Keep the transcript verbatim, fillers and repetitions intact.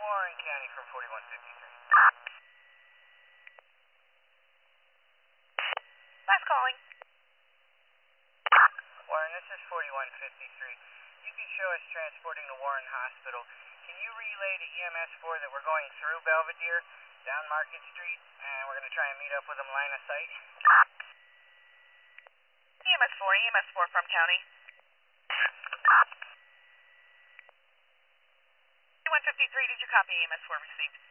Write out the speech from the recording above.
Warren County from forty-one fifty-three. Last calling. Warren, this is forty-one fifty-three. You can show us transporting to Warren Hospital. Can you relay to E M S four that we're going through Belvedere, down Market Street, and we're going to try and meet up with them line of sight? E M S four, E M S four from County. one fifty-three, did you copy? E M S four received.